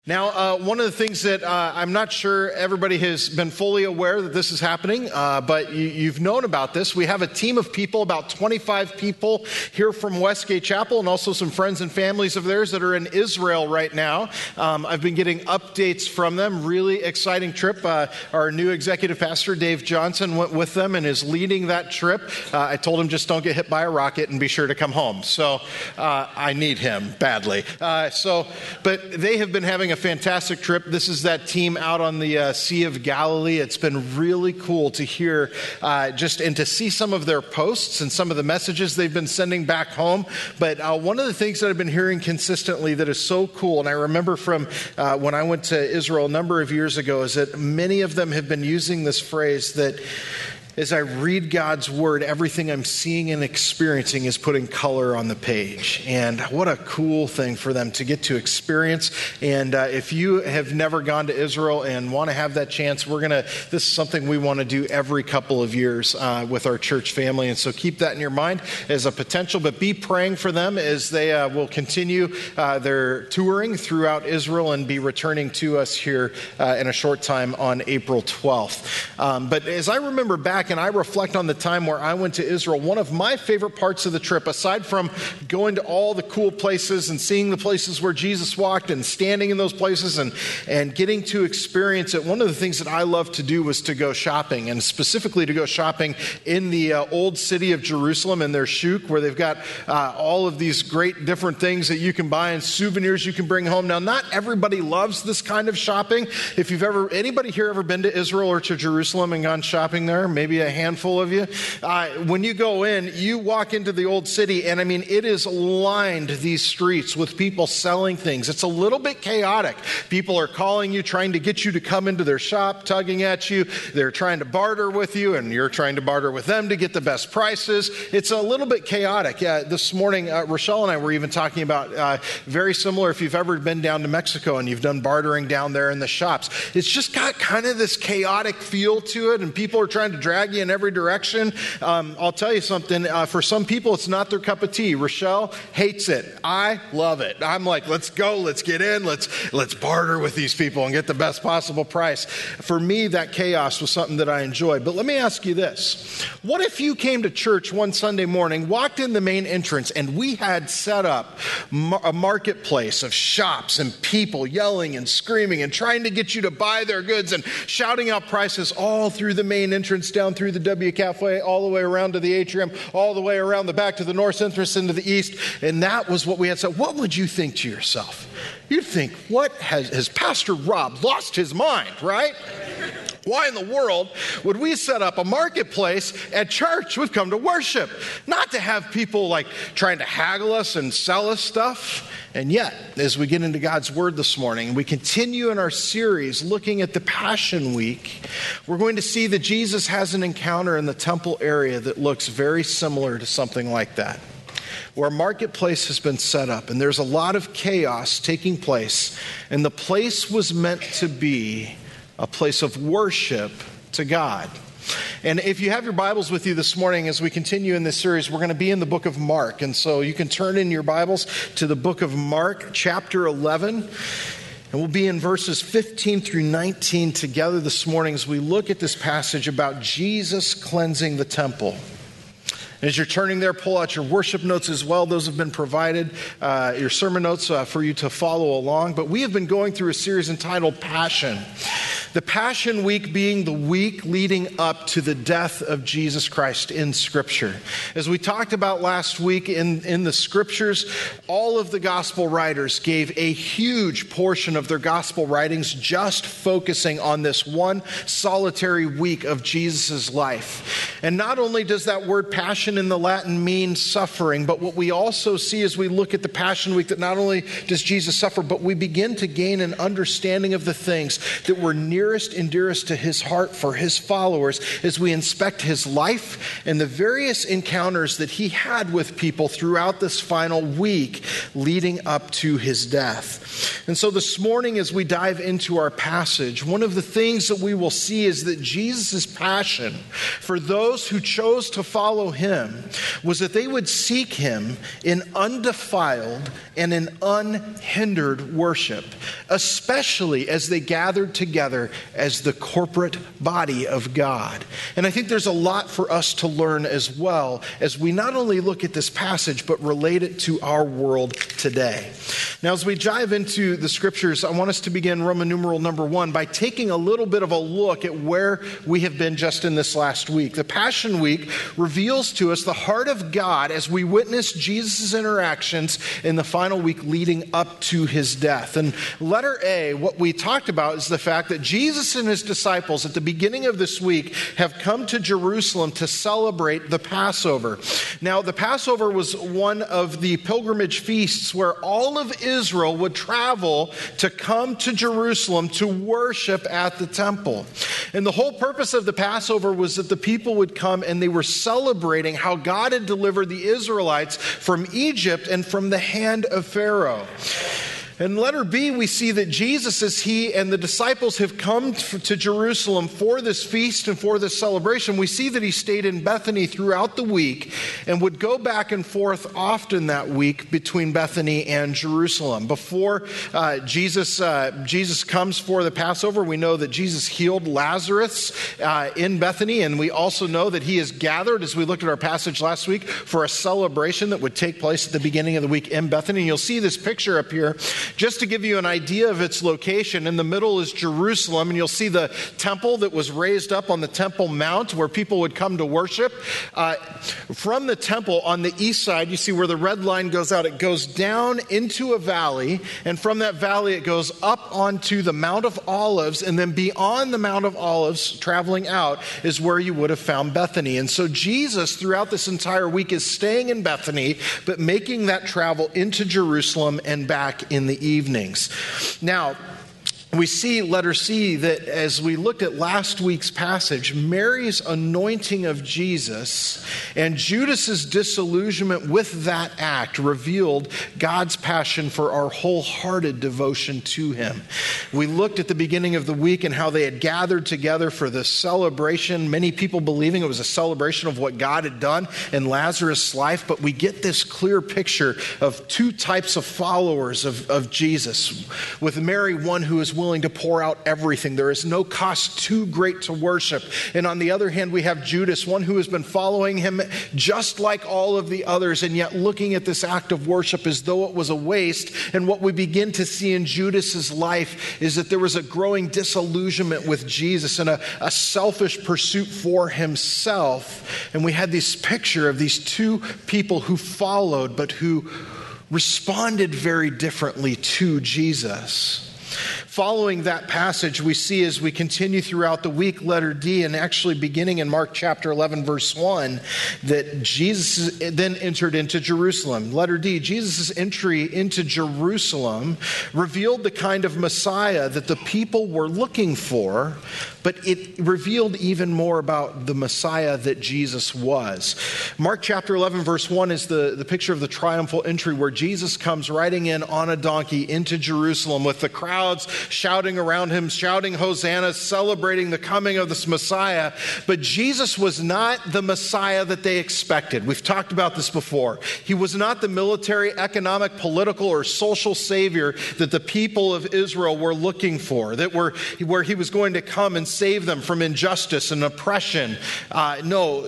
Now, one of the things that I'm not sure everybody has been fully aware that this is happening, but you've known about this. We have a team of people, about 25 people here from Westgate Chapel, and also some friends and families of theirs that are in Israel right now. I've been getting updates from them. Really exciting trip. Our new executive pastor, Dave Johnson, went with them and is leading that trip. I told him just don't get hit by a rocket and be sure to come home. So I need him badly. But they have been having a fantastic trip. This is that team out on the Sea of Galilee. It's been really cool to hear and to see some of their posts and some of the messages they've been sending back home. But one of the things that I've been hearing consistently that is so cool, and I remember from when I went to Israel a number of years ago, is that many of them have been using this phrase that as I read God's word, everything I'm seeing and experiencing is putting color on the page. And what a cool thing for them to get to experience. And if you have never gone to Israel and want to have that chance, this is something we want to do every couple of years with our church family. And so keep that in your mind as a potential, but be praying for them as they will continue their touring throughout Israel and be returning to us here in a short time on April 12th. But as I remember back and I reflect on the time where I went to Israel, one of my favorite parts of the trip, aside from going to all the cool places and seeing the places where Jesus walked and standing in those places and getting to experience it, one of the things that I love to do was to go shopping, and specifically to go shopping in the old city of Jerusalem in their shuk, where they've got all of these great different things that you can buy and souvenirs you can bring home. Now, not everybody loves this kind of shopping. If anybody here ever been to Israel or to Jerusalem and gone shopping there, maybe a handful of you. When you go in, you walk into the old city, and I mean, it is lined, these streets, with people selling things. It's a little bit chaotic. People are calling you, trying to get you to come into their shop, tugging at you. They're trying to barter with you, and you're trying to barter with them to get the best prices. It's a little bit chaotic. This morning, Rochelle and I were even talking about very similar, if you've ever been down to Mexico and you've done bartering down there in the shops. It's just got kind of this chaotic feel to it, and people are trying to drag you in every direction. I'll tell you something. For some people, it's not their cup of tea. Rochelle hates it. I love it. I'm like, let's go. Let's get in. Let's barter with these people and get the best possible price. For me, that chaos was something that I enjoy. But let me ask you this. What if you came to church one Sunday morning, walked in the main entrance, and we had set up a marketplace of shops and people yelling and screaming and trying to get you to buy their goods and shouting out prices all through the main entrance, down through the W Cafe, all the way around to the atrium, all the way around the back to the north entrance into the east, and that was what we had. So what would you think to yourself? You'd think, what has Pastor Rob lost his mind, right? Why in the world would we set up a marketplace at church? We've come to worship, not to have people like trying to haggle us and sell us stuff. And yet, as we get into God's Word this morning, we continue in our series looking at the Passion Week, we're going to see that Jesus has an encounter in the temple area that looks very similar to something like that, where a marketplace has been set up and there's a lot of chaos taking place, and the place was meant to be a place of worship to God. And if you have your Bibles with you this morning, as we continue in this series, we're going to be in the book of Mark. And so you can turn in your Bibles to the book of Mark, chapter 11. And we'll be in verses 15 through 19 together this morning as we look at this passage about Jesus cleansing the temple. As you're turning there, pull out your worship notes as well. Those have been provided, your sermon notes for you to follow along. But we have been going through a series entitled Passion. The Passion Week being the week leading up to the death of Jesus Christ in Scripture. As we talked about last week in the Scriptures, all of the gospel writers gave a huge portion of their gospel writings just focusing on this one solitary week of Jesus' life. And not only does that word passion in the Latin mean suffering, but what we also see as we look at the Passion Week, that not only does Jesus suffer, but we begin to gain an understanding of the things that were near nearest and dearest to his heart for his followers as we inspect his life and the various encounters that he had with people throughout this final week leading up to his death. And so this morning, as we dive into our passage, one of the things that we will see is that Jesus' passion for those who chose to follow him was that they would seek him in undefiled and in unhindered worship, especially as they gathered together as the corporate body of God. And I think there's a lot for us to learn as well as we not only look at this passage, but relate it to our world today. Now, as we dive into the scriptures, I want us to begin Roman numeral number 1 by taking a little bit of a look at where we have been just in this last week. The Passion Week reveals to us the heart of God as we witness Jesus' interactions in the final week leading up to his death. And letter A, what we talked about is the fact that Jesus and his disciples at the beginning of this week have come to Jerusalem to celebrate the Passover. Now, the Passover was one of the pilgrimage feasts where all of Israel would travel to come to Jerusalem to worship at the temple. And the whole purpose of the Passover was that the people would come and they were celebrating how God had delivered the Israelites from Egypt and from the hand of Pharaoh. In letter B, we see that Jesus, as he and the disciples have come to Jerusalem for this feast and for this celebration, we see that he stayed in Bethany throughout the week and would go back and forth often that week between Bethany and Jerusalem. Before Jesus comes for the Passover, we know that Jesus healed Lazarus in Bethany, and we also know that he is gathered, as we looked at our passage last week, for a celebration that would take place at the beginning of the week in Bethany. And you'll see this picture up here. Just to give you an idea of its location, in the middle is Jerusalem, and you'll see the temple that was raised up on the Temple Mount where people would come to worship. From the temple on the east side, you see where the red line goes out. It goes down into a valley, and from that valley it goes up onto the Mount of Olives, and then beyond the Mount of Olives, traveling out, is where you would have found Bethany. And so Jesus, throughout this entire week, is staying in Bethany, but making that travel into Jerusalem and back in the evenings. Now, we see, letter C, that as we looked at last week's passage, Mary's anointing of Jesus and Judas's disillusionment with that act revealed God's passion for our wholehearted devotion to him. We looked at the beginning of the week and how they had gathered together for this celebration, many people believing it was a celebration of what God had done in Lazarus' life, but we get this clear picture of two types of followers of Jesus. With Mary, one who is willing to pour out everything. There is no cost too great to worship. And on the other hand, we have Judas, one who has been following him just like all of the others, and yet looking at this act of worship as though it was a waste. And what we begin to see in Judas's life is that there was a growing disillusionment with Jesus and a selfish pursuit for himself. And we had this picture of these two people who followed, but who responded very differently to Jesus. Following that passage, we see as we continue throughout the week, letter D, and actually beginning in Mark chapter 11, verse 1, that Jesus then entered into Jerusalem. Letter D, Jesus' entry into Jerusalem revealed the kind of Messiah that the people were looking for, but it revealed even more about the Messiah that Jesus was. Mark chapter 11, verse 1 is the picture of the triumphal entry where Jesus comes riding in on a donkey into Jerusalem with the crowds shouting around him, shouting Hosanna, celebrating the coming of this Messiah. But Jesus was not the Messiah that they expected. We've talked about this before. He was not the military, economic, political, or social savior that the people of Israel were looking for, where he was going to come and save them from injustice and oppression. No,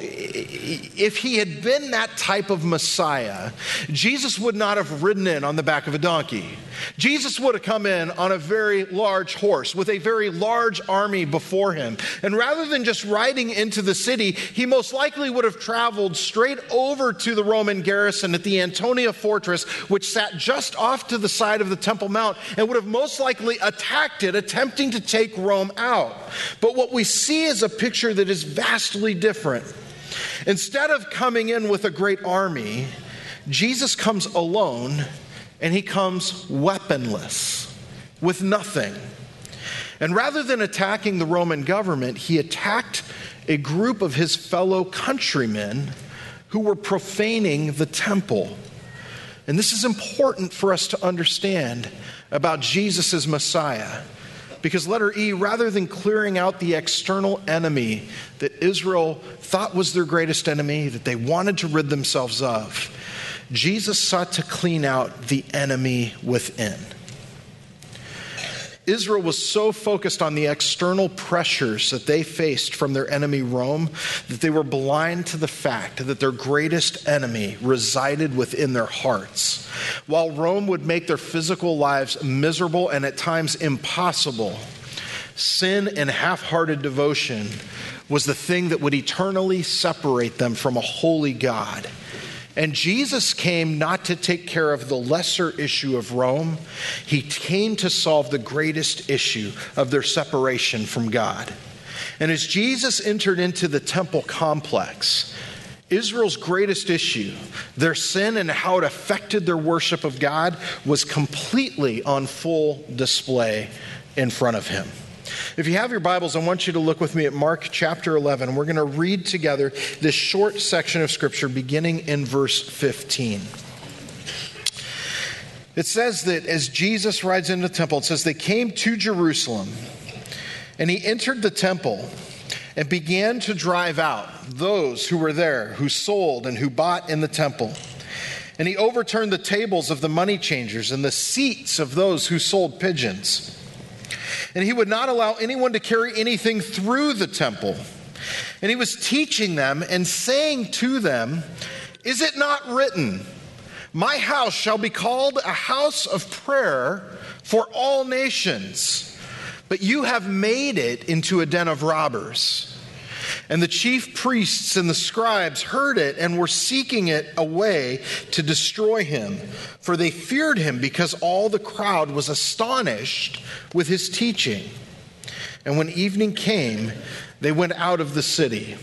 if he had been that type of Messiah, Jesus would not have ridden in on the back of a donkey. Jesus would have come in on a very large horse with a very large army before him. And rather than just riding into the city, he most likely would have traveled straight over to the Roman garrison at the Antonia fortress, which sat just off to the side of the Temple Mount, and would have most likely attacked it, attempting to take Rome out. But what we see is a picture that is vastly different. Instead of coming in with a great army, Jesus comes alone, and he comes weaponless, with nothing. And rather than attacking the Roman government, he attacked a group of his fellow countrymen who were profaning the temple. And this is important for us to understand about Jesus as Messiah. Because letter E, rather than clearing out the external enemy that Israel thought was their greatest enemy, that they wanted to rid themselves of, Jesus sought to clean out the enemy within. Israel was so focused on the external pressures that they faced from their enemy Rome that they were blind to the fact that their greatest enemy resided within their hearts. While Rome would make their physical lives miserable and at times impossible, sin and half-hearted devotion was the thing that would eternally separate them from a holy God. And Jesus came not to take care of the lesser issue of Rome. He came to solve the greatest issue of their separation from God. And as Jesus entered into the temple complex, Israel's greatest issue, their sin and how it affected their worship of God, was completely on full display in front of him. If you have your Bibles, I want you to look with me at Mark chapter 11. We're going to read together this short section of Scripture beginning in verse 15. It says that as Jesus rides into the temple, it says they came to Jerusalem, and he entered the temple and began to drive out those who were there, who sold and who bought in the temple. And he overturned the tables of the money changers and the seats of those who sold pigeons. And he would not allow anyone to carry anything through the temple. And he was teaching them and saying to them, "Is it not written, 'My house shall be called a house of prayer for all nations'? But you have made it into a den of robbers." And the chief priests and the scribes heard it and were seeking it a way to destroy him, for they feared him because all the crowd was astonished with his teaching. And when evening came, they went out of the city.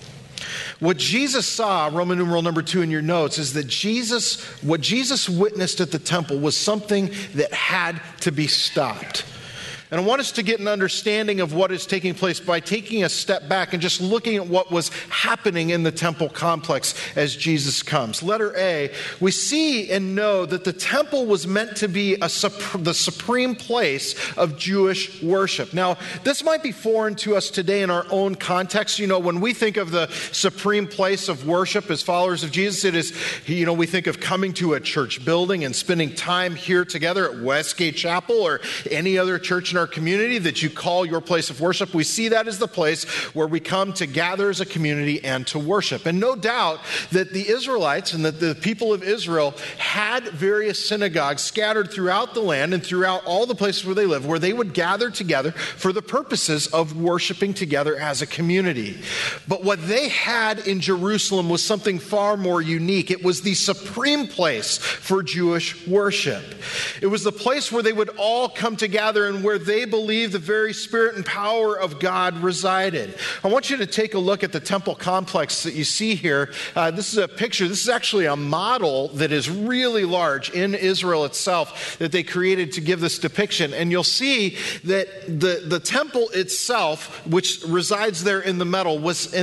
What Jesus saw, Roman numeral number 2 in your notes, is that what Jesus witnessed at the temple was something that had to be stopped. And I want us to get an understanding of what is taking place by taking a step back and just looking at what was happening in the temple complex as Jesus comes. Letter A, we see and know that the temple was meant to be the supreme place of Jewish worship. Now, this might be foreign to us today in our own context. You know, when we think of the supreme place of worship as followers of Jesus, it is, we think of coming to a church building and spending time here together at Westgate Chapel or any other church in our community that you call your place of worship. We see that as the place where we come to gather as a community and to worship. And no doubt that the Israelites and that the people of Israel had various synagogues scattered throughout the land and throughout all the places where they live, where they would gather together for the purposes of worshiping together as a community. But what they had in Jerusalem was something far more unique. It was the supreme place for Jewish worship. It was the place where they would all come together and where they believed the very spirit and power of God resided. I want you to take a look at the temple complex that you see here. This is a picture. This is actually a model that is really large in Israel itself that they created to give this depiction. And you'll see that the temple itself, which resides there in the middle,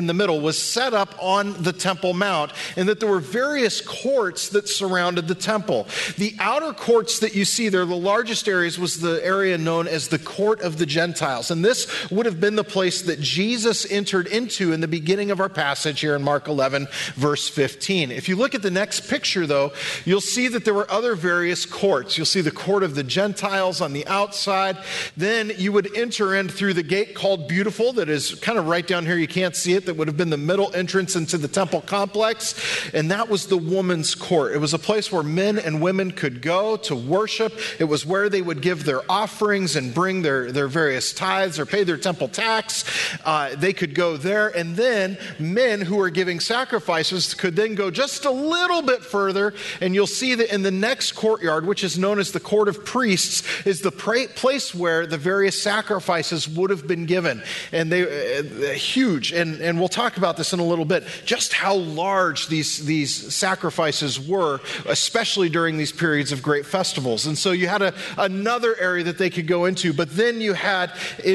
was set up on the Temple Mount, and that there were various courts that surrounded the temple. The outer courts that you see there, the largest areas, was the area known as the Court of the Gentiles. And this would have been the place that Jesus entered into in the beginning of our passage here in Mark 11, verse 15. If you look at the next picture, though, you'll see that there were other various courts. You'll see the Court of the Gentiles on the outside. Then you would enter in through the gate called Beautiful, that is kind of right down here. You can't see it. That would have been the middle entrance into the temple complex. And that was the woman's court. It was a place where men and women could go to worship. It was where they would give their offerings and bring their various tithes or pay their temple tax. They could go there, and then men who were giving sacrifices could then go just a little bit further, and you'll see that in the next courtyard, which is known as the Court of Priests, is the place where the various sacrifices would have been given. And they huge, and we'll talk about this in a little bit, just how large these sacrifices were, especially during these periods of great festivals. And so you had another area that they could go into But then you had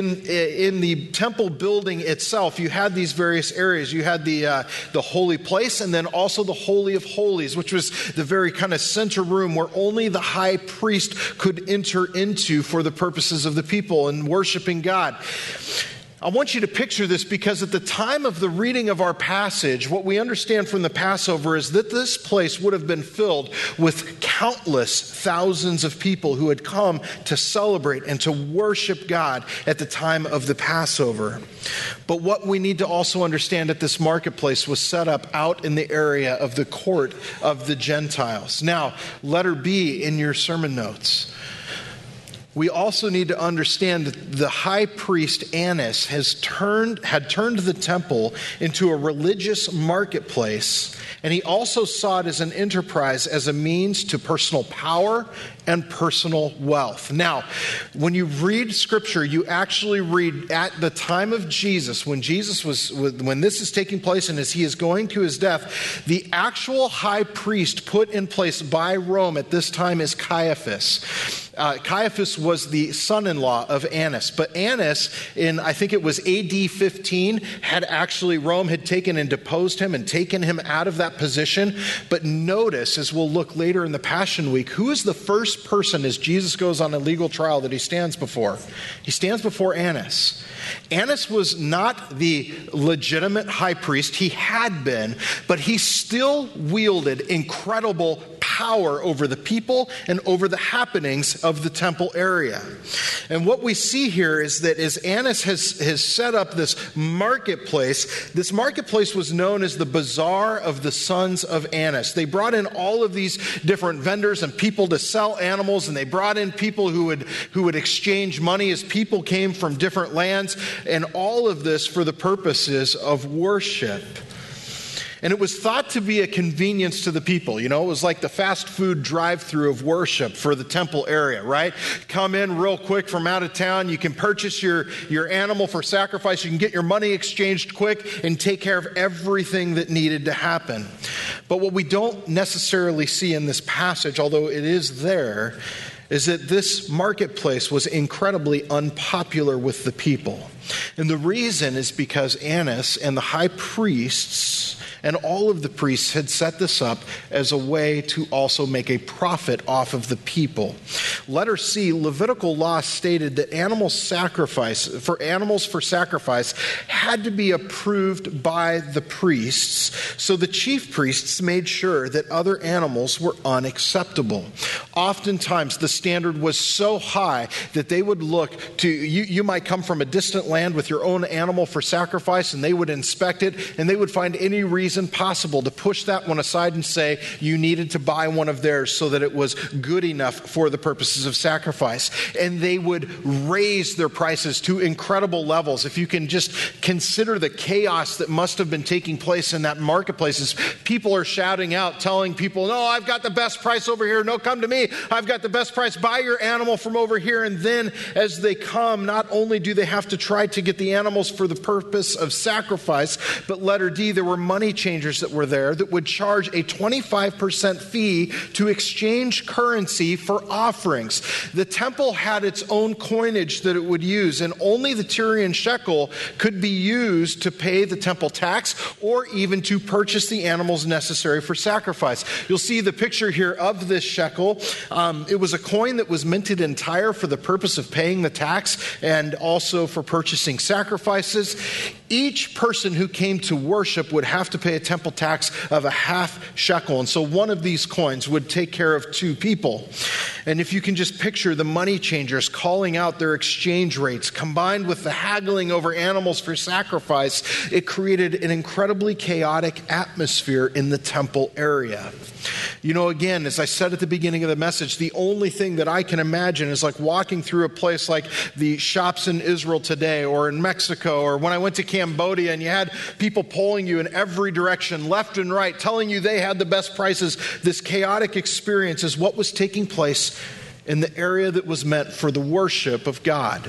in the temple building itself, you had these various areas. You had the holy place, and then also the Holy of Holies, which was the very kind of center room where only the high priest could enter into for the purposes of the people and worshiping God. I want you to picture this because at the time of the reading of our passage, what we understand from the Passover is that this place would have been filled with countless thousands of people who had come to celebrate and to worship God at the time of the Passover. But what we need to also understand that this marketplace was set up out in the area of the court of the Gentiles. Now, letter B in your sermon notes. We also need to understand that the high priest Annas had turned the temple into a religious marketplace, and he also saw it as an enterprise, as a means to personal power and personal wealth. Now, when you read Scripture, you actually read at the time of Jesus, when this is taking place and as he is going to his death, the actual high priest put in place by Rome at this time is Caiaphas. Caiaphas was the son-in-law of Annas. But Annas, in I think it was AD 15, Rome had taken and deposed him and taken him out of that position. But notice, as we'll look later in the Passion Week, who is the first person as Jesus goes on a legal trial that he stands before? He stands before Annas. Annas was not the legitimate high priest. He had been, but he still wielded incredible power over the people and over the happenings of the temple area. And what we see here is that as Annas has set up this marketplace was known as the Bazaar of the Sons of Annas. They brought in all of these different vendors and people to sell animals, and they brought in people who would exchange money as people came from different lands, and all of this for the purposes of worship. And it was thought to be a convenience to the people. You know, it was like the fast food drive-through of worship for the temple area, right? Come in real quick from out of town. You can purchase your animal for sacrifice. You can get your money exchanged quick and take care of everything that needed to happen. But what we don't necessarily see in this passage, although it is there, is that this marketplace was incredibly unpopular with the people. And the reason is because Annas and the high priests and all of the priests had set this up as a way to also make a profit off of the people. Letter C, Levitical law stated that animals for sacrifice had to be approved by the priests. So the chief priests made sure that other animals were unacceptable. Oftentimes the standard was so high that they would look to, you might come from a distant land with your own animal for sacrifice, and they would inspect it, and they would find any reason possible to push that one aside and say you needed to buy one of theirs so that it was good enough for the purposes of sacrifice. And they would raise their prices to incredible levels. If you can just consider the chaos that must have been taking place in that marketplace, as people are shouting out, telling people, no, I've got the best price over here. No, come to me. I've got the best price. Buy your animal from over here. And then as they come, not only do they have to try to get the animals for the purpose of sacrifice, but letter D, there were money changers that were there that would charge a 25% fee to exchange currency for offerings. The temple had its own coinage that it would use, and only the Tyrian shekel could be used to pay the temple tax or even to purchase the animals necessary for sacrifice. You'll see the picture here of this shekel. It was a coin that was minted entire for the purpose of paying the tax and also for purchasing sacrifices. Each person who came to worship would have to pay a temple tax of a half shekel. And so one of these coins would take care of two people. And if you can just picture the money changers calling out their exchange rates combined with the haggling over animals for sacrifice, it created an incredibly chaotic atmosphere in the temple area. You know, again, as I said at the beginning of the message, the only thing that I can imagine is like walking through a place like the shops in Israel today or in Mexico, or when I went to Cambodia and you had people pulling you in every direction, left and right, telling you they had the best prices. This chaotic experience is what was taking place in the area that was meant for the worship of God.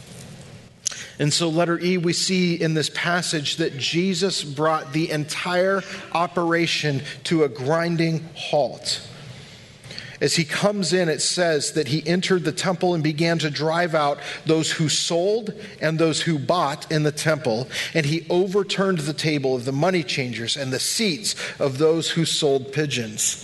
And so letter E, we see in this passage that Jesus brought the entire operation to a grinding halt. As he comes in, it says that he entered the temple and began to drive out those who sold and those who bought in the temple. And he overturned the table of the money changers and the seats of those who sold pigeons.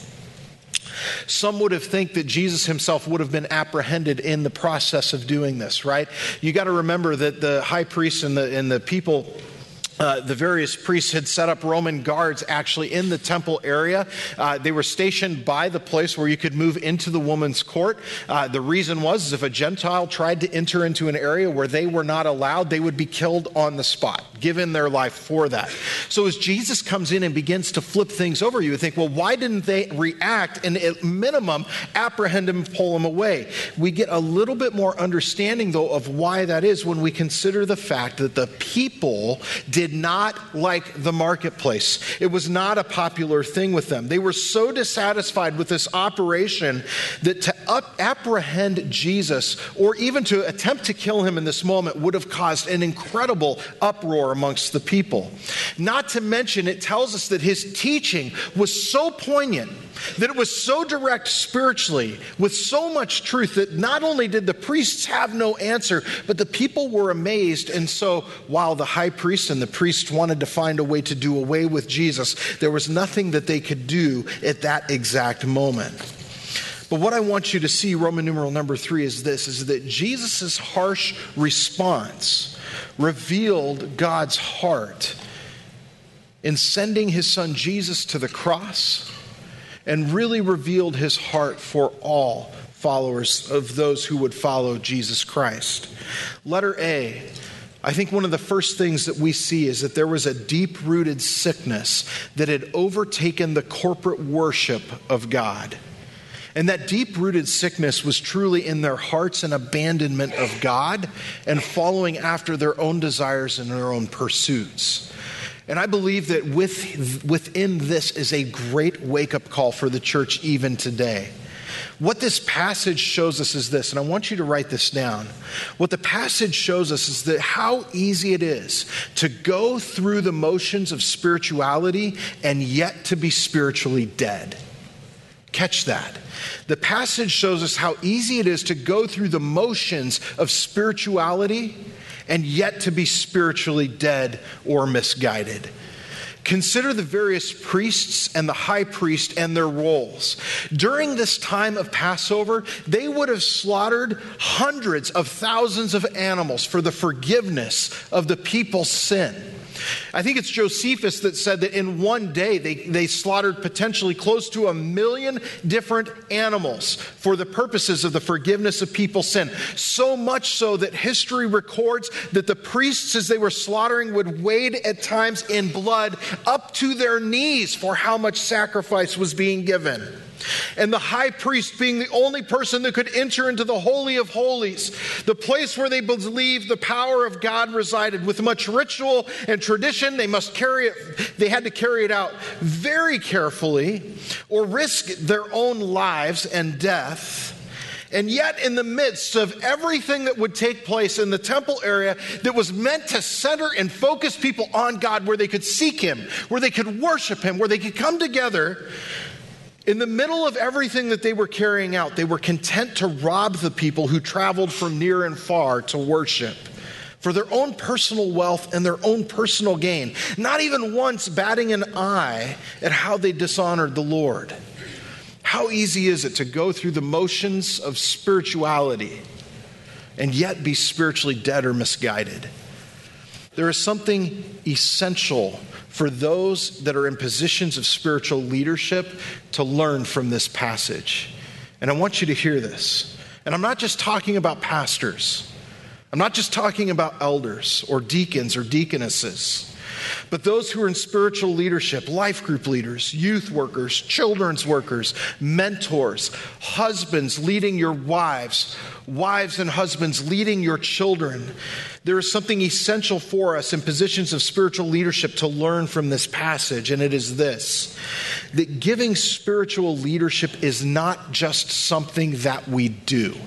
Some would have think that Jesus himself would have been apprehended in the process of doing this, right? You got to remember that the high priest and the people, the various priests had set up Roman guards actually in the temple area. They were stationed by the place where you could move into the woman's court. The reason was if a Gentile tried to enter into an area where they were not allowed, they would be killed on the spot, given their life for that. So as Jesus comes in and begins to flip things over, you would think, well, why didn't they react and at minimum apprehend him and pull him away? We get a little bit more understanding, though, of why that is when we consider the fact that the people did not like the marketplace. It was not a popular thing with them. They were so dissatisfied with this operation that to apprehend Jesus or even to attempt to kill him in this moment would have caused an incredible uproar amongst the people. Not to mention, it tells us that his teaching was so poignant, that it was so direct spiritually, with so much truth, that not only did the priests have no answer, but the people were amazed. And so while the high priest and the priest wanted to find a way to do away with Jesus, there was nothing that they could do at that exact moment. But what I want you to see, Roman numeral number 3, is this, is that Jesus' harsh response revealed God's heart in sending his son Jesus to the cross, and really revealed his heart for all followers of those who would follow Jesus Christ. Letter A, I think one of the first things that we see is that there was a deep-rooted sickness that had overtaken the corporate worship of God. And that deep-rooted sickness was truly in their hearts an abandonment of God and following after their own desires and their own pursuits. And I believe that within this is a great wake-up call for the church even today. What this passage shows us is this, and I want you to write this down. What the passage shows us is that how easy it is to go through the motions of spirituality and yet to be spiritually dead. Catch that. The passage shows us how easy it is to go through the motions of spirituality and yet to be spiritually dead or misguided. Consider the various priests and the high priest and their roles. During this time of Passover, they would have slaughtered hundreds of thousands of animals for the forgiveness of the people's sin. I think it's Josephus that said that in one day they slaughtered potentially close to 1 million different animals for the purposes of the forgiveness of people's sin. So much so that history records that the priests, as they were slaughtering, would wade at times in blood up to their knees for how much sacrifice was being given. And the high priest being the only person that could enter into the Holy of Holies, the place where they believed the power of God resided. With much ritual and tradition, they had to carry it out very carefully or risk their own lives and death. And yet in the midst of everything that would take place in the temple area that was meant to center and focus people on God, where they could seek him, where they could worship him, where they could come together, in the middle of everything that they were carrying out, they were content to rob the people who traveled from near and far to worship for their own personal wealth and their own personal gain, not even once batting an eye at how they dishonored the Lord. How easy is it to go through the motions of spirituality and yet be spiritually dead or misguided? There is something essential for those that are in positions of spiritual leadership to learn from this passage. And I want you to hear this. And I'm not just talking about pastors. I'm not just talking about elders or deacons or deaconesses, but those who are in spiritual leadership, life group leaders, youth workers, children's workers, mentors, husbands leading your wives, wives and husbands leading your children. There is something essential for us in positions of spiritual leadership to learn from this passage, and it is this: that giving spiritual leadership is not just something that we do.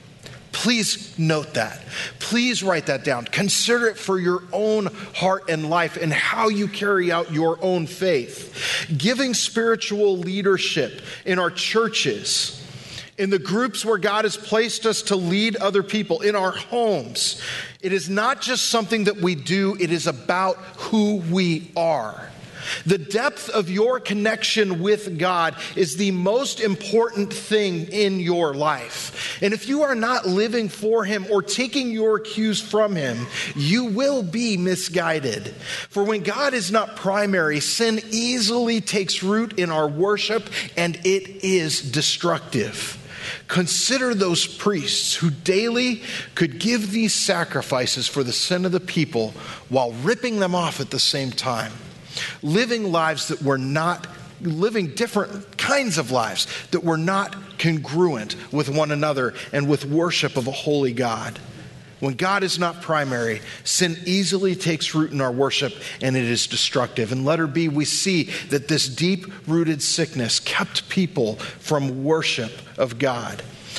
Please note that. Please write that down. Consider it for your own heart and life and how you carry out your own faith. Giving spiritual leadership in our churches in the groups where God has placed us to lead other people, in our homes. It is not just something that we do, it is about who we are. The depth of your connection with God is the most important thing in your life. And if you are not living for Him or taking your cues from Him, you will be misguided. For when God is not primary, sin easily takes root in our worship, and it is destructive. Consider those priests who daily could give these sacrifices for the sin of the people while ripping them off at the same time. Living different kinds of lives that were not congruent with one another and with worship of a holy God. When God is not primary, sin easily takes root in our worship, and it is destructive. In letter B, we see that this deep-rooted sickness kept people from worship of God.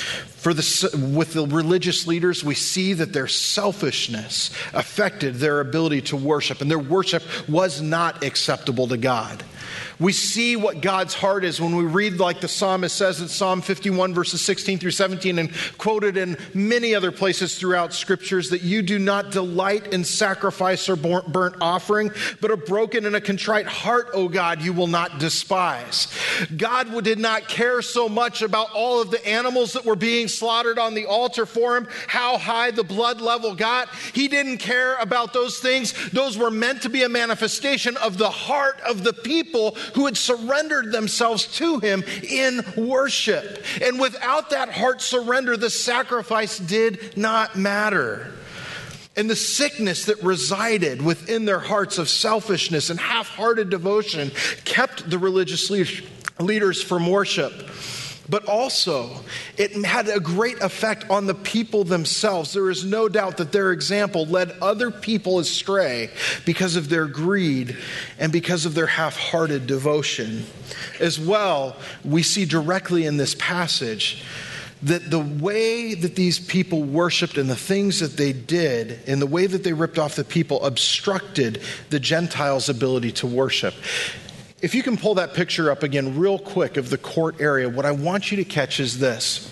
With the religious leaders, we see that their selfishness affected their ability to worship, and their worship was not acceptable to God. We see what God's heart is when we read, like the psalmist says in Psalm 51, verses 16 through 17, and quoted in many other places throughout scriptures, that you do not delight in sacrifice or burnt offering, but a broken and a contrite heart, O God, you will not despise. God did not care so much about all of the animals that were being slaughtered on the altar for Him, how high the blood level got. He didn't care about those things. Those were meant to be a manifestation of the heart of the people who had surrendered themselves to Him in worship. And without that heart surrender, the sacrifice did not matter. And the sickness that resided within their hearts of selfishness and half-hearted devotion kept the religious leaders from worship. But also, it had a great effect on the people themselves. There is no doubt that their example led other people astray because of their greed and because of their half-hearted devotion. As well, we see directly in this passage that the way that these people worshiped and the things that they did and the way that they ripped off the people obstructed the Gentiles' ability to worship. If you can pull that picture up again real quick of the court area, what I want you to catch is this.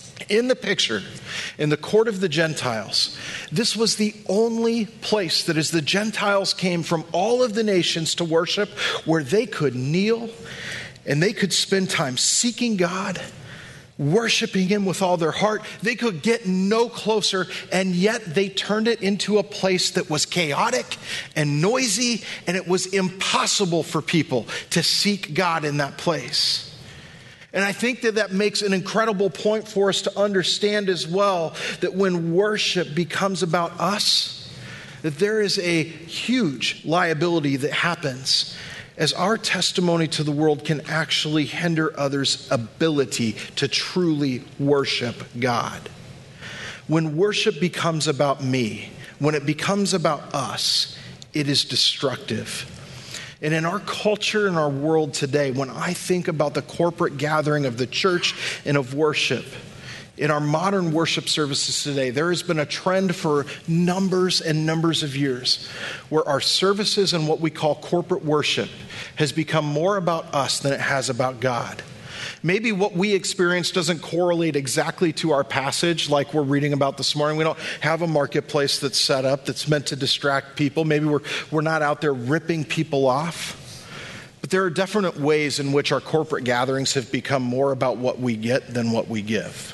In the picture, in the court of the Gentiles, this was the only place that as the Gentiles came from all of the nations to worship, where they could kneel and they could spend time seeking God, worshiping Him with all their heart. They could get no closer, and yet they turned it into a place that was chaotic and noisy, and it was impossible for people to seek God in that place. And I think that makes an incredible point for us to understand as well, that when worship becomes about us, that there is a huge liability that happens as our testimony to the world can actually hinder others' ability to truly worship God. When worship becomes about me, when it becomes about us, it is destructive. And in our culture, in our world today, when I think about the corporate gathering of the church and of worship, in our modern worship services today, there has been a trend for numbers and numbers of years where our services and what we call corporate worship has become more about us than it has about God. Maybe what we experience doesn't correlate exactly to our passage like we're reading about this morning. We don't have a marketplace that's set up that's meant to distract people. Maybe we're not out there ripping people off. But there are definite ways in which our corporate gatherings have become more about what we get than what we give.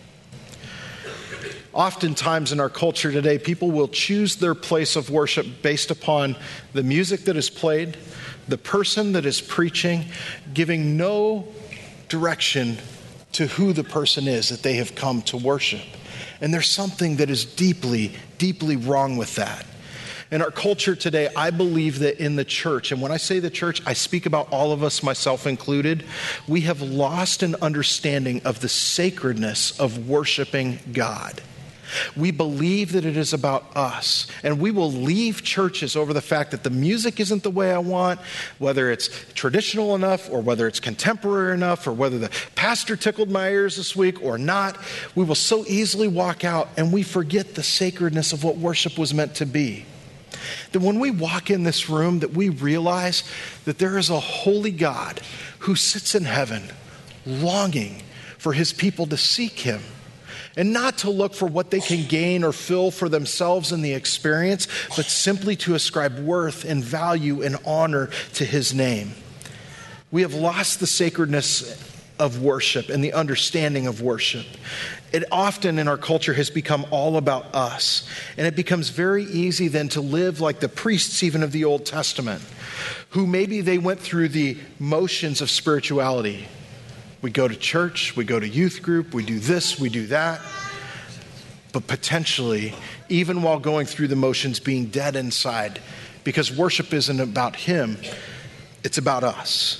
Oftentimes in our culture today, people will choose their place of worship based upon the music that is played, the person that is preaching, giving no direction to who the person is that they have come to worship. And there's something that is deeply, deeply wrong with that. In our culture today, I believe that in the church, and when I say the church, I speak about all of us, myself included, we have lost an understanding of the sacredness of worshiping God. We believe that it is about us, and we will leave churches over the fact that the music isn't the way I want, whether it's traditional enough or whether it's contemporary enough or whether the pastor tickled my ears this week or not. We will so easily walk out and we forget the sacredness of what worship was meant to be. That when we walk in this room, that we realize that there is a holy God who sits in heaven longing for his people to seek him and not to look for what they can gain or fill for themselves in the experience, but simply to ascribe worth and value and honor to his name. We have lost the sacredness of worship and the understanding of worship. It often in our culture has become all about us. And it becomes very easy then to live like the priests even of the Old Testament, who maybe they went through the motions of spirituality. We go to church, we go to youth group, we do this, we do that. But potentially, even while going through the motions, being dead inside, because worship isn't about him, it's about us.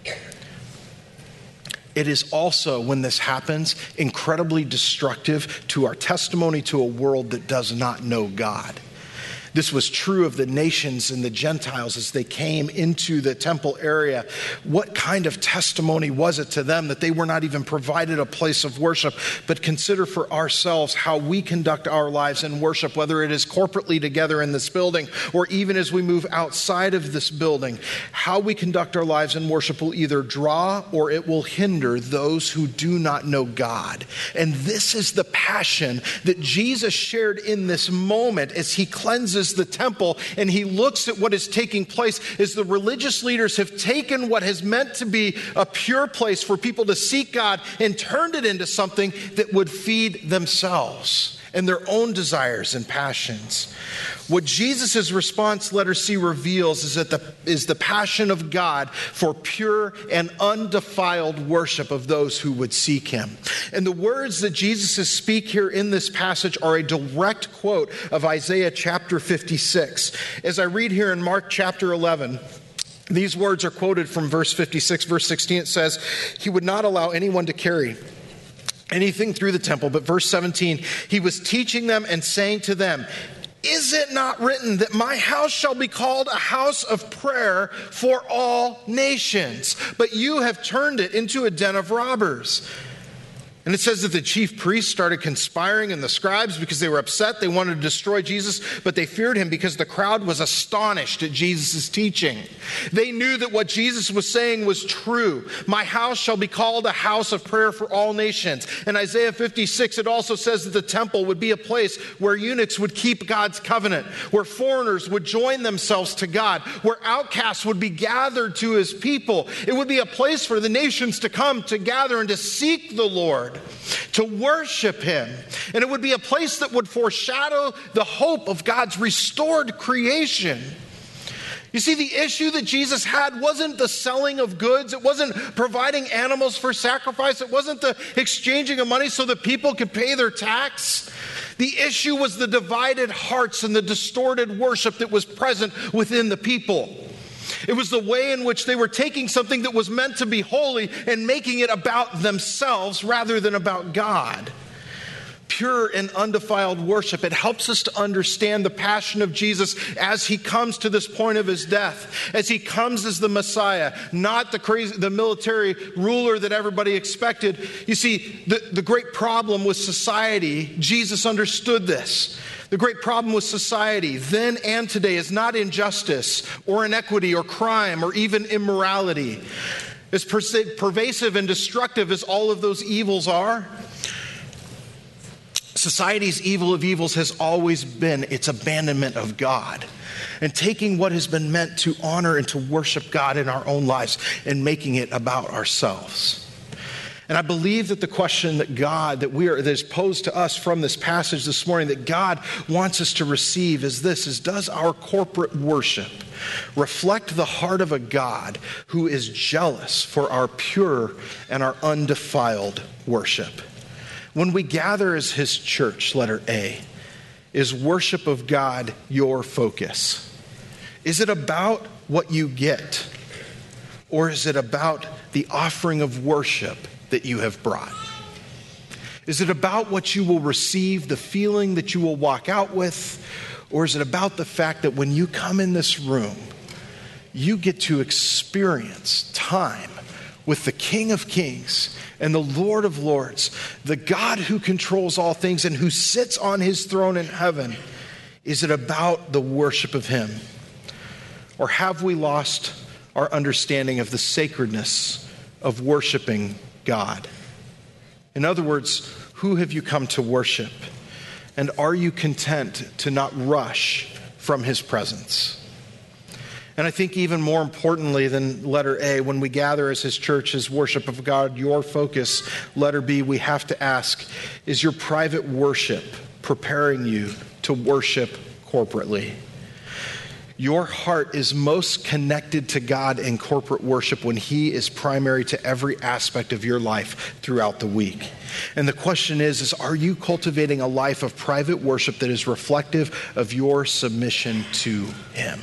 It is also, when this happens, incredibly destructive to our testimony to a world that does not know God. This was true of the nations and the Gentiles as they came into the temple area. What kind of testimony was it to them that they were not even provided a place of worship? But consider for ourselves how we conduct our lives in worship, whether it is corporately together in this building or even as we move outside of this building. How we conduct our lives in worship will either draw or it will hinder those who do not know God. And this is the passion that Jesus shared in this moment as he cleanses the temple and he looks at what is taking place as the religious leaders have taken what has meant to be a pure place for people to seek God and turned it into something that would feed themselves and their own desires and passions. What Jesus' response, letter C, reveals is the passion of God for pure and undefiled worship of those who would seek him. And the words that Jesus speak here in this passage are a direct quote of Isaiah chapter 56. As I read here in Mark chapter 11, these words are quoted from verse 56. Verse 16, it says, he would not allow anyone to carry anything through the temple. But verse 17, he was teaching them and saying to them, is it not written that my house shall be called a house of prayer for all nations? But you have turned it into a den of robbers. And it says that the chief priests started conspiring and the scribes because they were upset. They wanted to destroy Jesus, but they feared him because the crowd was astonished at Jesus' teaching. They knew that what Jesus was saying was true. My house shall be called a house of prayer for all nations. In Isaiah 56, it also says that the temple would be a place where eunuchs would keep God's covenant, where foreigners would join themselves to God, where outcasts would be gathered to his people. It would be a place for the nations to come to gather and to seek the Lord, to worship him. And it would be a place that would foreshadow the hope of God's restored creation. You see, the issue that Jesus had wasn't the selling of goods. It wasn't providing animals for sacrifice. It wasn't the exchanging of money so that people could pay their tax. The issue was the divided hearts and the distorted worship that was present within the people. It was the way in which they were taking something that was meant to be holy and making it about themselves rather than about God. Pure and undefiled worship. It helps us to understand the passion of Jesus as he comes to this point of his death, as he comes as the Messiah, not the military ruler that everybody expected. You see, the great problem with society, Jesus understood this. The great problem with society then and today is not injustice or inequity or crime or even immorality. As pervasive and destructive as all of those evils are, society's evil of evils has always been its abandonment of God and taking what has been meant to honor and to worship God in our own lives and making it about ourselves. And I believe that the question that is posed to us from this passage this morning that God wants us to receive is this, is does our corporate worship reflect the heart of a God who is jealous for our pure and our undefiled worship? When we gather as his church, letter A, is worship of God your focus? Is it about what you get? Or is it about the offering of worship that you have brought? Is it about what you will receive, the feeling that you will walk out with? Or is it about the fact that when you come in this room, you get to experience time with the King of Kings and the Lord of Lords, the God who controls all things and who sits on his throne in heaven? Is it about the worship of him? Or have we lost our understanding of the sacredness of worshiping God? In other words, who have you come to worship? And are you content to not rush from his presence? And I think even more importantly than letter A, when we gather as his church, his worship of God, your focus, letter B, we have to ask, is your private worship preparing you to worship corporately? Your heart is most connected to God in corporate worship when he is primary to every aspect of your life throughout the week. And the question is are you cultivating a life of private worship that is reflective of your submission to him?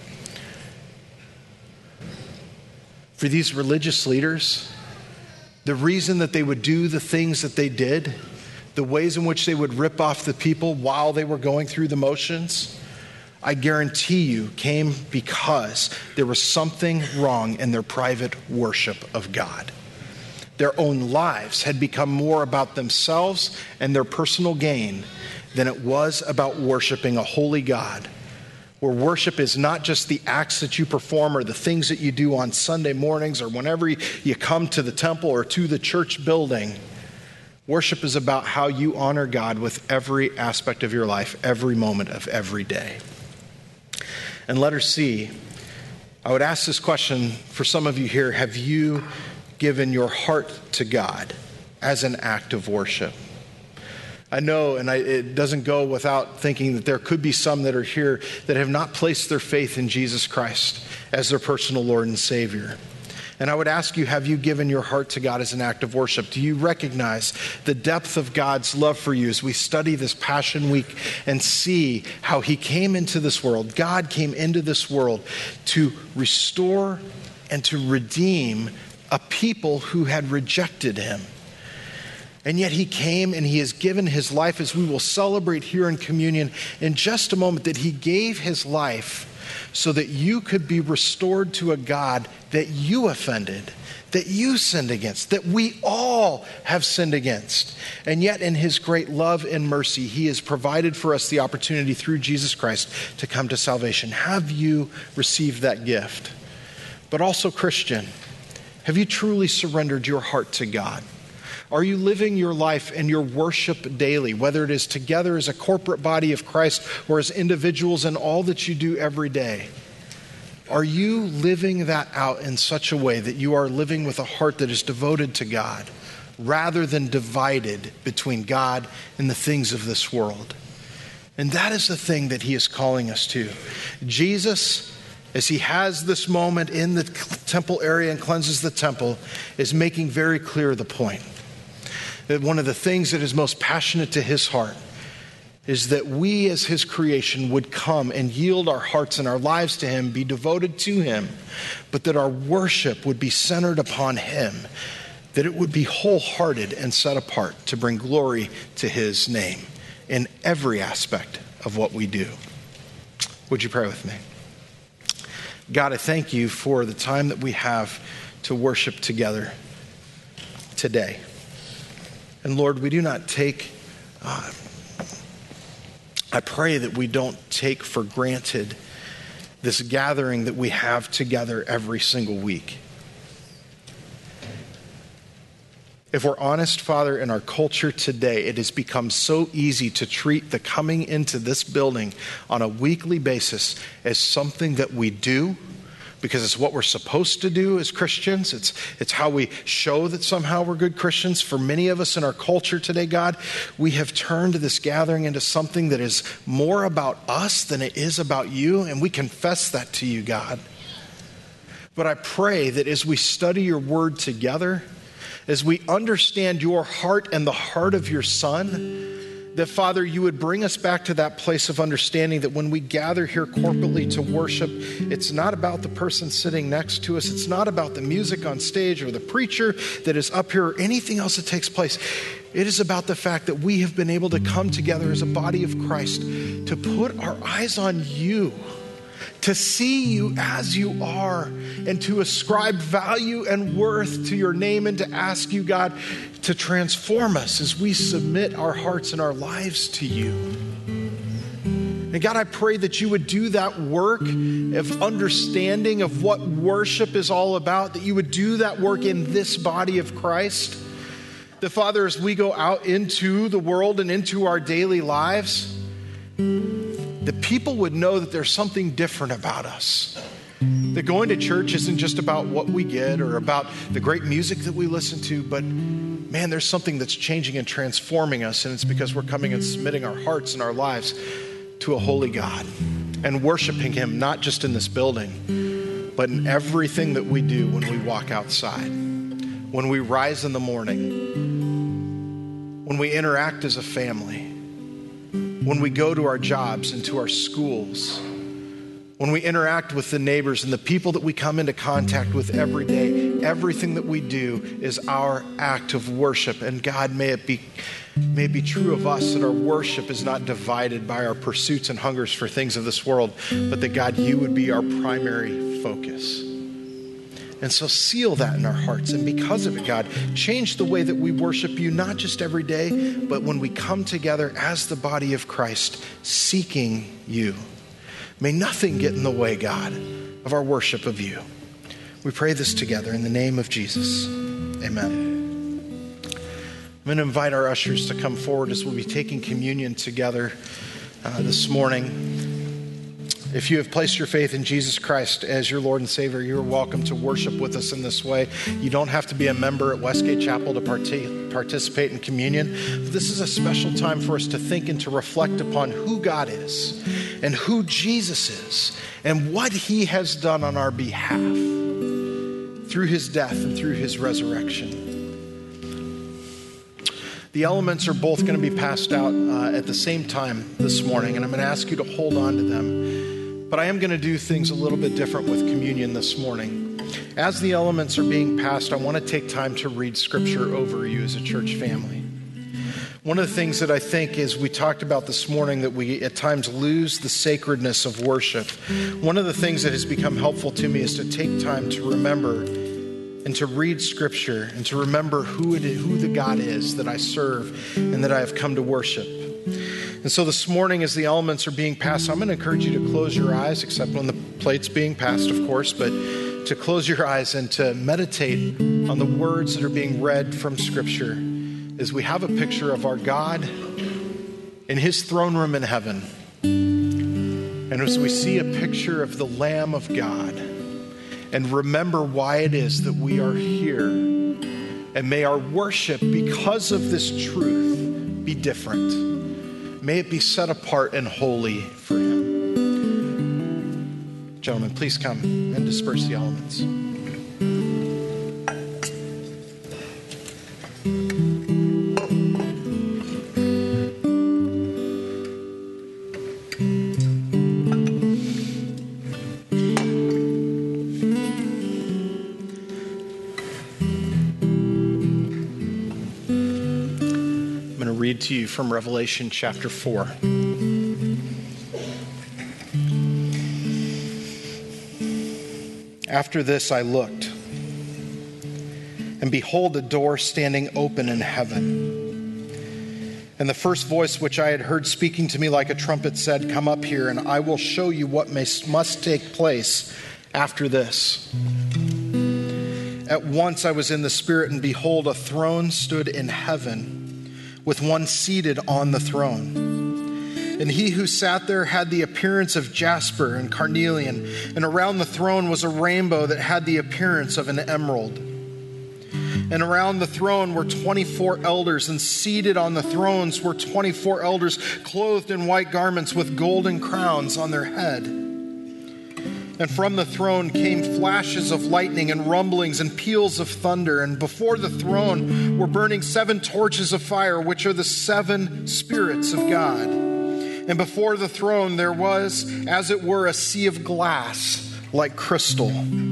For these religious leaders, the reason that they would do the things that they did, the ways in which they would rip off the people while they were going through the motions, I guarantee you came because there was something wrong in their private worship of God. Their own lives had become more about themselves and their personal gain than it was about worshiping a holy God, where worship is not just the acts that you perform or the things that you do on Sunday mornings or whenever you come to the temple or to the church building. Worship is about how you honor God with every aspect of your life, every moment of every day. And letter C, I would ask this question for some of you here. Have you given your heart to God as an act of worship? I know, and it doesn't go without thinking that there could be some that are here that have not placed their faith in Jesus Christ as their personal Lord and Savior. And I would ask you, have you given your heart to God as an act of worship? Do you recognize the depth of God's love for you as we study this Passion Week and see how he came into this world? God came into this world to restore and to redeem a people who had rejected him. And yet he came and he has given his life, as we will celebrate here in communion in just a moment, that he gave his life so that you could be restored to a God that you offended, that you sinned against, that we all have sinned against. And yet in his great love and mercy, he has provided for us the opportunity through Jesus Christ to come to salvation. Have you received that gift? But also, Christian, have you truly surrendered your heart to God? Are you living your life and your worship daily, whether it is together as a corporate body of Christ or as individuals in all that you do every day? Are you living that out in such a way that you are living with a heart that is devoted to God rather than divided between God and the things of this world? And that is the thing that he is calling us to. Jesus, as he has this moment in the temple area and cleanses the temple, is making very clear the point. That one of the things that is most passionate to his heart is that we as his creation would come and yield our hearts and our lives to him, be devoted to him, but that our worship would be centered upon him, that it would be wholehearted and set apart to bring glory to his name in every aspect of what we do. Would you pray with me? God, I thank you for the time that we have to worship together today. And Lord, we do not take, I pray that we don't take for granted this gathering that we have together every single week. If we're honest, Father, in our culture today, it has become so easy to treat the coming into this building on a weekly basis as something that we do, because it's what we're supposed to do as Christians. It's how we show that somehow we're good Christians. For many of us in our culture today, God, we have turned this gathering into something that is more about us than it is about you, and we confess that to you, God. But I pray that as we study your word together, as we understand your heart and the heart of your Son, that, Father, you would bring us back to that place of understanding that when we gather here corporately to worship, it's not about the person sitting next to us. It's not about the music on stage or the preacher that is up here or anything else that takes place. It is about the fact that we have been able to come together as a body of Christ to put our eyes on you, to see you as you are, and to ascribe value and worth to your name, and to ask you, God, to transform us as we submit our hearts and our lives to you. And God, I pray that you would do that work of understanding of what worship is all about, that you would do that work in this body of Christ. That, Father, as we go out into the world and into our daily lives, that people would know that there's something different about us. That going to church isn't just about what we get or about the great music that we listen to, but man, there's something that's changing and transforming us, and it's because we're coming and submitting our hearts and our lives to a holy God and worshiping Him, not just in this building, but in everything that we do when we walk outside, when we rise in the morning, when we interact as a family, when we go to our jobs and to our schools, when we interact with the neighbors and the people that we come into contact with every day. Everything that we do is our act of worship. And God, may it be true of us that our worship is not divided by our pursuits and hungers for things of this world, but that, God, you would be our primary focus. And so seal that in our hearts. And because of it, God, change the way that we worship you, not just every day, but when we come together as the body of Christ, seeking you. May nothing get in the way, God, of our worship of you. We pray this together in the name of Jesus. Amen. I'm going to invite our ushers to come forward as we'll be taking communion together this morning. If you have placed your faith in Jesus Christ as your Lord and Savior, you're welcome to worship with us in this way. You don't have to be a member at Westgate Chapel to participate in communion. This is a special time for us to think and to reflect upon who God is and who Jesus is and what He has done on our behalf through His death and through His resurrection. The elements are both going to be passed out at the same time this morning, and I'm going to ask you to hold on to them. But I am going to do things a little bit different with communion this morning. As the elements are being passed, I want to take time to read Scripture over you as a church family. One of the things that I think is we talked about this morning, that we at times lose the sacredness of worship. One of the things that has become helpful to me is to take time to remember and to read Scripture and to remember who the God is that I serve and that I have come to worship. And so this morning, as the elements are being passed, I'm going to encourage you to close your eyes, except when the plate's being passed, of course, but to close your eyes and to meditate on the words that are being read from Scripture as we have a picture of our God in His throne room in heaven. And as we see a picture of the Lamb of God and remember why it is that we are here, and may our worship, because of this truth, be different. May it be set apart and holy for Him. Gentlemen, please come and disperse the elements. Read to you from Revelation chapter 4. After this I looked, and behold, a door standing open in heaven. And the first voice which I had heard speaking to me like a trumpet said, "Come up here, and I will show you what must take place after this." At once I was in the Spirit, and behold, a throne stood in heaven, with one seated on the throne. And he who sat there had the appearance of jasper and carnelian, and around the throne was a rainbow that had the appearance of an emerald. And around the throne were 24 elders, and seated on the thrones were 24 elders, clothed in white garments with golden crowns on their head. And from the throne came flashes of lightning and rumblings and peals of thunder. And before the throne were burning 7 torches of fire, which are the 7 spirits of God. And before the throne there was, as it were, a sea of glass like crystal.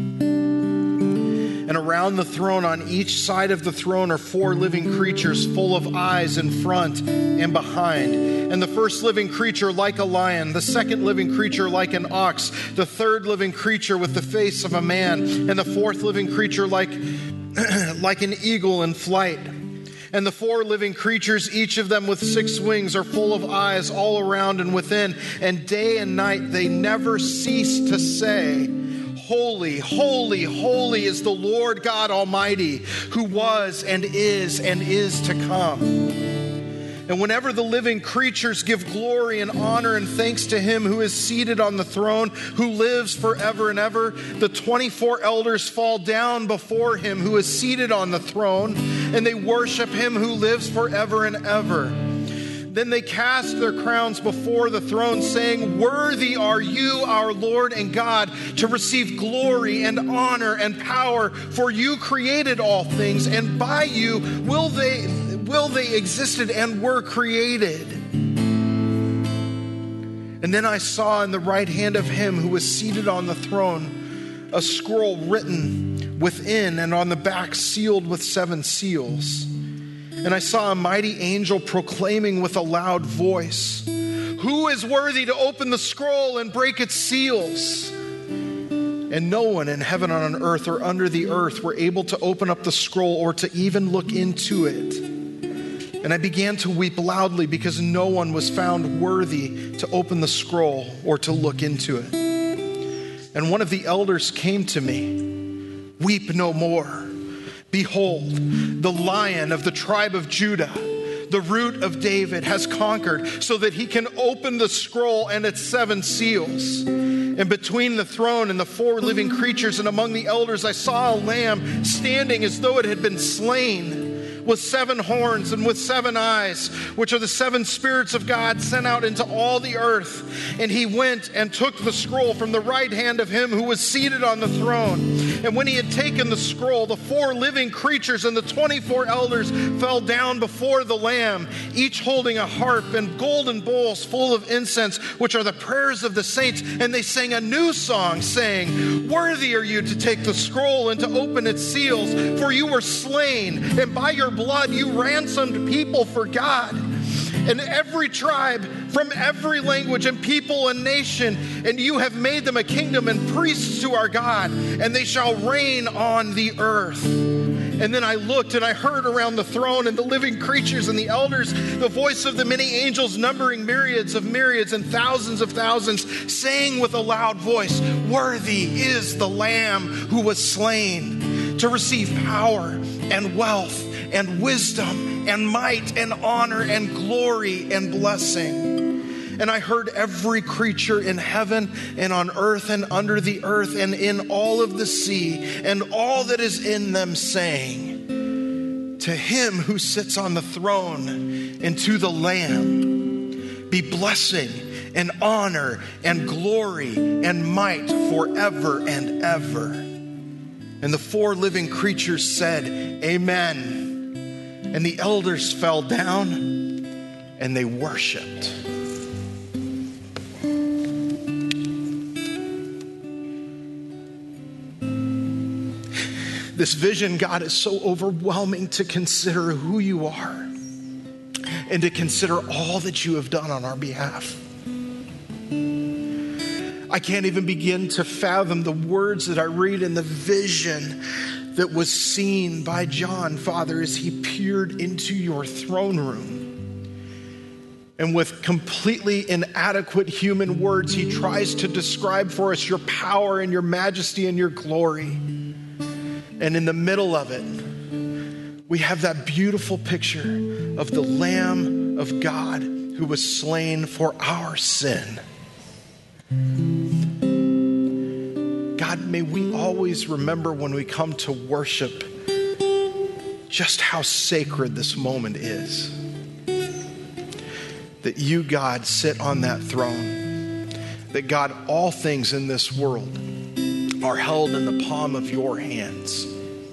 And around the throne, on each side of the throne, are 4 living creatures full of eyes in front and behind. And the first living creature like a lion, the second living creature like an ox, the third living creature with the face of a man, and the fourth living creature like an eagle in flight. And the 4 living creatures, each of them with 6 wings, are full of eyes all around and within. And day and night they never cease to say, holy, holy, holy is the Lord God Almighty, who was and is to come. And whenever the living creatures give glory and honor and thanks to him who is seated on the throne, who lives forever and ever, the 24 elders fall down before him who is seated on the throne, and they worship him who lives forever and ever. Then they cast their crowns before the throne, saying, "Worthy are you, our Lord and God, to receive glory and honor and power, for you created all things, and by you will they existed and were created." And then I saw in the right hand of him who was seated on the throne a scroll written within and on the back sealed with 7 seals. And I saw a mighty angel proclaiming with a loud voice, "Who is worthy to open the scroll and break its seals?" And no one in heaven or on earth or under the earth were able to open up the scroll or to even look into it. And I began to weep loudly because no one was found worthy to open the scroll or to look into it. And one of the elders came to me, "Weep no more. Behold, the Lion of the tribe of Judah, the Root of David, has conquered so that he can open the scroll and its 7 seals." And between the throne and the 4 living creatures and among the elders, I saw a lamb standing as though it had been slain, with 7 horns and with 7 eyes, which are the 7 spirits of God sent out into all the earth. And he went and took the scroll from the right hand of him who was seated on the throne. And when he had taken the scroll, the 4 living creatures and the 24 elders fell down before the Lamb, each holding a harp and golden bowls full of incense, which are the prayers of the saints. And they sang a new song, saying, "Worthy are you to take the scroll and to open its seals, for you were slain, and by your blood you ransomed people for God, and every tribe from every language and people and nation, and you have made them a kingdom and priests to our God, and they shall reign on the earth." And then I looked and I heard around the throne and the living creatures and the elders the voice of the many angels, numbering myriads of myriads and thousands of thousands, saying with a loud voice, "Worthy is the Lamb who was slain to receive power and wealth and wisdom and might and honor and glory and blessing." And I heard every creature in heaven and on earth and under the earth and in all of the sea and all that is in them saying, "To him who sits on the throne and to the Lamb be blessing and honor and glory and might forever and ever." And the 4 living creatures said, "Amen." And the elders fell down and they worshiped. This vision, God, is so overwhelming to consider who you are and to consider all that you have done on our behalf. I can't even begin to fathom the words that I read in the vision that was seen by John, Father, as he peered into your throne room. And with completely inadequate human words, he tries to describe for us your power and your majesty and your glory. And in the middle of it, we have that beautiful picture of the Lamb of God who was slain for our sin. God, may we always remember when we come to worship just how sacred this moment is. That you, God, sit on that throne. That, God, all things in this world are held in the palm of your hands.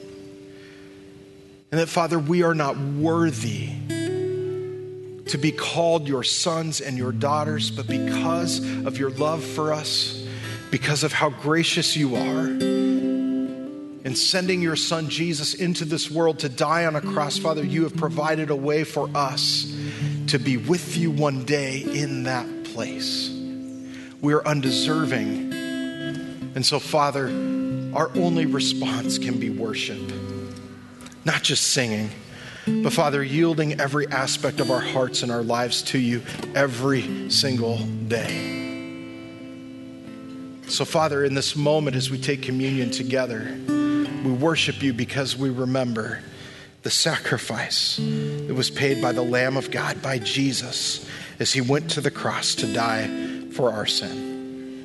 And that, Father, we are not worthy to be called your sons and your daughters, but because of your love for us, because of how gracious you are, in sending your son Jesus into this world to die on a cross, Father, you have provided a way for us to be with you one day in that place. We're undeserving. And so, Father, our only response can be worship. Not just singing, but Father, yielding every aspect of our hearts and our lives to you every single day. So So, Father, in this moment as we take communion together, we worship you because we remember the sacrifice that was paid by the Lamb of God, by Jesus, as he went to the cross to die for our sin.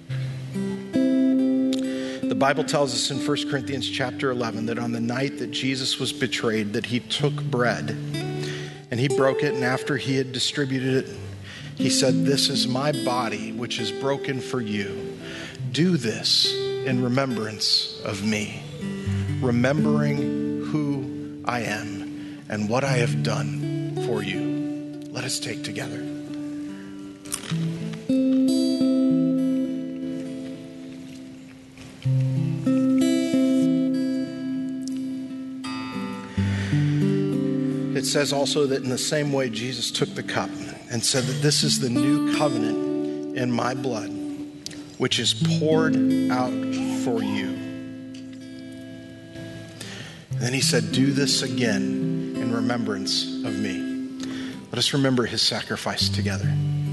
The Bible tells us in 1 Corinthians chapter 11 that on the night that Jesus was betrayed, that he took bread and he broke it, and after he had distributed it, he said, "This is my body, which is broken for you. Do this in remembrance of me," remembering who I am and what I have done for you. Let us take together. It says also that in the same way Jesus took the cup and said that this is the new covenant in my blood, which is poured out for you. And then he said, "Do this again in remembrance of me." Let us remember his sacrifice together.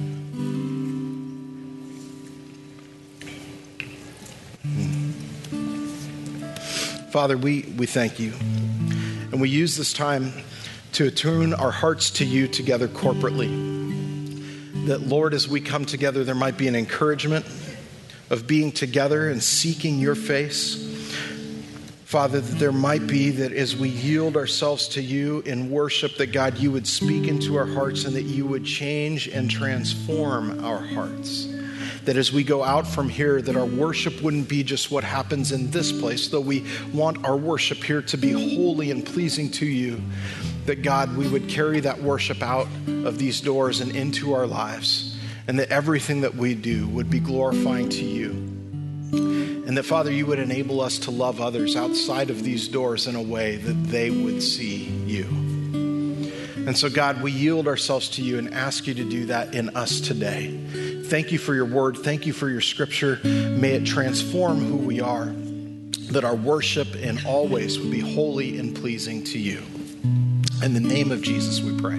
Father, we thank you. And we use this time to attune our hearts to you together corporately. That, Lord, as we come together, there might be an encouragement of being together and seeking your face. Father, that there might be that as we yield ourselves to you in worship, that God, you would speak into our hearts and that you would change and transform our hearts. That as we go out from here, that our worship wouldn't be just what happens in this place, though we want our worship here to be holy and pleasing to you. That God, we would carry that worship out of these doors and into our lives, and that everything that we do would be glorifying to you. And that, Father, you would enable us to love others outside of these doors in a way that they would see you. And so, God, we yield ourselves to you and ask you to do that in us today. Thank you for your word. Thank you for your scripture. May it transform who we are, that our worship in all ways would be holy and pleasing to you. In the name of Jesus, we pray.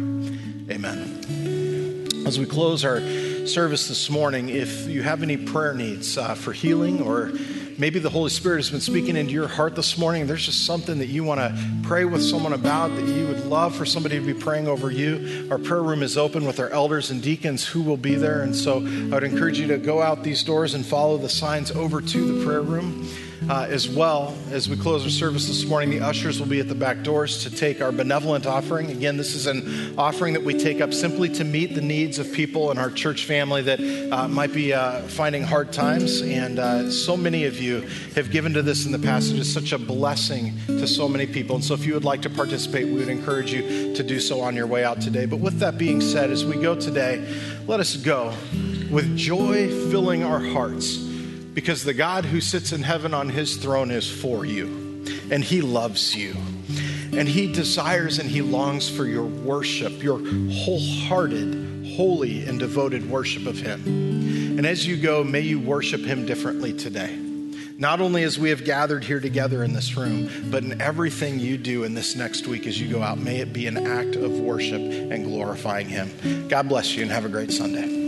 Amen. As we close our service this morning, if you have any prayer needs for healing, or maybe the Holy Spirit has been speaking into your heart this morning, there's just something that you want to pray with someone about, that you would love for somebody to be praying over you, our prayer room is open with our elders and deacons who will be there. And so I would encourage you to go out these doors and follow the signs over to the prayer room. As well, as we close our service this morning, the ushers will be at the back doors to take our benevolent offering. Again, this is an offering that we take up simply to meet the needs of people in our church family that might be finding hard times. And so many of you have given to this in the past. It is such a blessing to so many people. And so if you would like to participate, we would encourage you to do so on your way out today. But with that being said, as we go today, let us go with joy filling our hearts, because the God who sits in heaven on his throne is for you, and he loves you, and he desires and he longs for your worship, your wholehearted, holy, and devoted worship of him. And as you go, may you worship him differently today. Not only as we have gathered here together in this room, but in everything you do in this next week as you go out, may it be an act of worship and glorifying him. God bless you and have a great Sunday.